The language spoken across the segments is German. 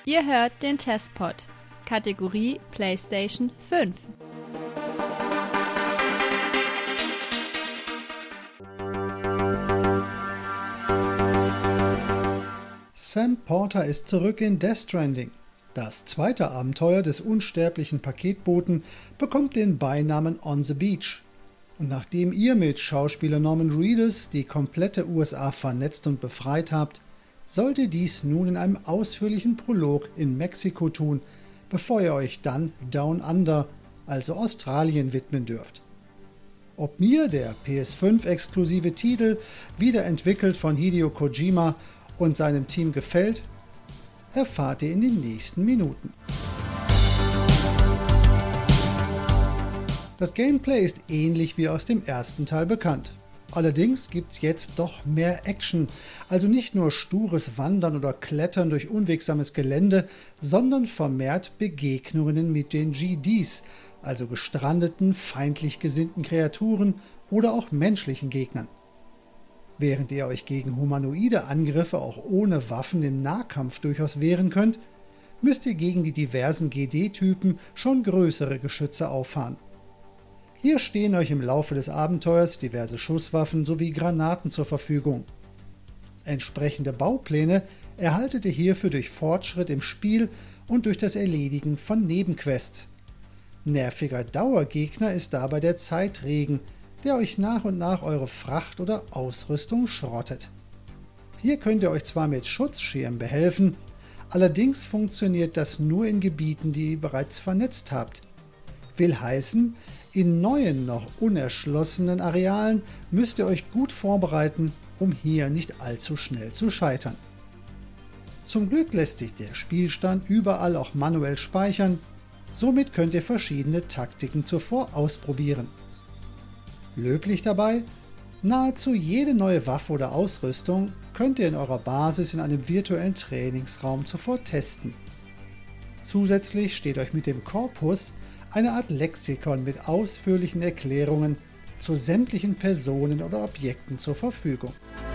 Ihr hört den Testpod, Kategorie PlayStation 5. Sam Porter ist zurück in Death Stranding. Das zweite Abenteuer des unsterblichen Paketboten bekommt den Beinamen On the Beach. Und nachdem ihr mit Schauspieler Norman Reedus die komplette USA vernetzt und befreit habt, sollt ihr dies nun in einem ausführlichen Prolog in Mexiko tun, bevor ihr euch dann Down Under, also Australien, widmen dürft. Ob mir der PS5-exklusive Titel, wiederentwickelt von Hideo Kojima und seinem Team, gefällt, erfahrt ihr in den nächsten Minuten. Das Gameplay ist ähnlich wie aus dem ersten Teil bekannt. Allerdings gibt's jetzt doch mehr Action, also nicht nur stures Wandern oder Klettern durch unwegsames Gelände, sondern vermehrt Begegnungen mit den GDs, also gestrandeten, feindlich gesinnten Kreaturen oder auch menschlichen Gegnern. Während ihr euch gegen humanoide Angriffe auch ohne Waffen im Nahkampf durchaus wehren könnt, müsst ihr gegen die diversen GD-Typen schon größere Geschütze auffahren. Hier stehen euch im Laufe des Abenteuers diverse Schusswaffen sowie Granaten zur Verfügung. Entsprechende Baupläne erhaltet ihr hierfür durch Fortschritt im Spiel und durch das Erledigen von Nebenquests. Nerviger Dauergegner ist dabei der Zeitregen, der euch nach und nach eure Fracht oder Ausrüstung schrottet. Hier könnt ihr euch zwar mit Schutzschirm behelfen, allerdings funktioniert das nur in Gebieten, die ihr bereits vernetzt habt. Will heißen, in neuen, noch unerschlossenen Arealen müsst ihr euch gut vorbereiten, um hier nicht allzu schnell zu scheitern. Zum Glück lässt sich der Spielstand überall auch manuell speichern, somit könnt ihr verschiedene Taktiken zuvor ausprobieren. Löblich dabei: nahezu jede neue Waffe oder Ausrüstung könnt ihr in eurer Basis in einem virtuellen Trainingsraum zuvor testen. Zusätzlich steht euch mit dem Korpus eine Art Lexikon mit ausführlichen Erklärungen zu sämtlichen Personen oder Objekten zur Verfügung.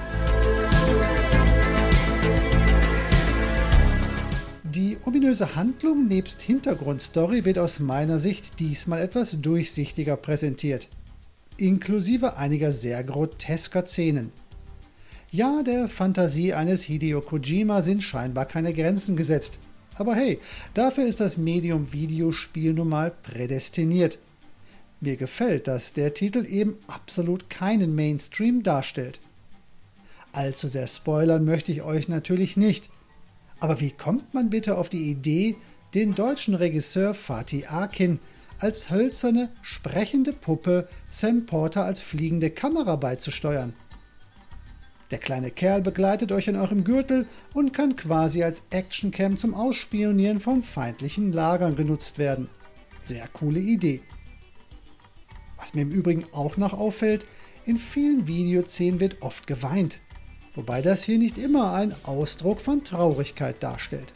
Die ominöse Handlung nebst Hintergrundstory wird aus meiner Sicht diesmal etwas durchsichtiger präsentiert, inklusive einiger sehr grotesker Szenen. Ja, der Fantasie eines Hideo Kojima sind scheinbar keine Grenzen gesetzt. Aber hey, dafür ist das Medium Videospiel nun mal prädestiniert. Mir gefällt, dass der Titel eben absolut keinen Mainstream darstellt. Allzu sehr spoilern möchte ich euch natürlich nicht. Aber wie kommt man bitte auf die Idee, den deutschen Regisseur Fatih Akin als hölzerne, sprechende Puppe Sam Porter als fliegende Kamera beizusteuern? Der kleine Kerl begleitet euch in eurem Gürtel und kann quasi als Actioncam zum Ausspionieren von feindlichen Lagern genutzt werden. Sehr coole Idee. Was mir im Übrigen auch noch auffällt: in vielen Videoszenen wird oft geweint, wobei das hier nicht immer ein Ausdruck von Traurigkeit darstellt.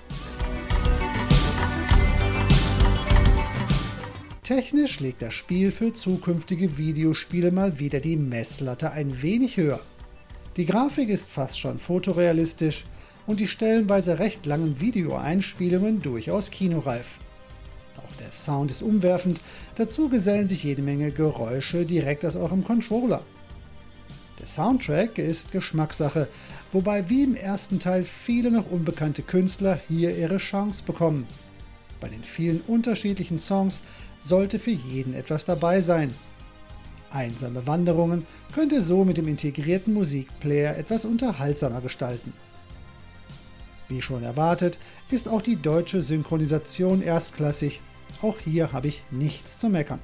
Technisch legt das Spiel für zukünftige Videospiele mal wieder die Messlatte ein wenig höher. Die Grafik ist fast schon fotorealistisch und die stellenweise recht langen Videoeinspielungen durchaus kinoreif. Auch der Sound ist umwerfend, dazu gesellen sich jede Menge Geräusche direkt aus eurem Controller. Der Soundtrack ist Geschmackssache, wobei wie im ersten Teil viele noch unbekannte Künstler hier ihre Chance bekommen. Bei den vielen unterschiedlichen Songs sollte für jeden etwas dabei sein. Einsame Wanderungen könnt ihr so mit dem integrierten Musikplayer etwas unterhaltsamer gestalten. Wie schon erwartet, ist auch die deutsche Synchronisation erstklassig. Auch hier habe ich nichts zu meckern.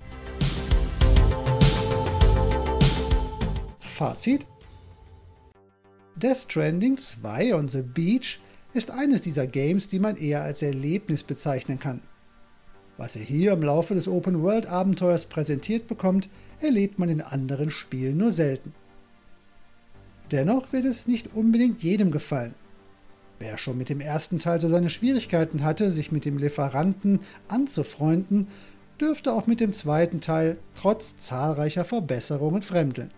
Fazit: Death Stranding 2 on the Beach ist eines dieser Games, die man eher als Erlebnis bezeichnen kann. Was ihr hier im Laufe des Open-World-Abenteuers präsentiert bekommt, erlebt man in anderen Spielen nur selten. Dennoch wird es nicht unbedingt jedem gefallen. Wer schon mit dem ersten Teil so seine Schwierigkeiten hatte, sich mit dem Lieferanten anzufreunden, dürfte auch mit dem zweiten Teil trotz zahlreicher Verbesserungen fremdeln.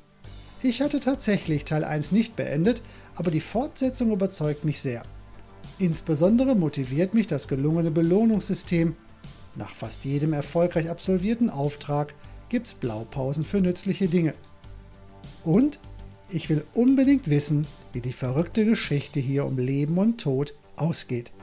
Ich hatte tatsächlich Teil 1 nicht beendet, aber die Fortsetzung überzeugt mich sehr. Insbesondere motiviert mich das gelungene Belohnungssystem. Nach fast jedem erfolgreich absolvierten Auftrag gibt's Blaupausen für nützliche Dinge. Und ich will unbedingt wissen, wie die verrückte Geschichte hier um Leben und Tod ausgeht.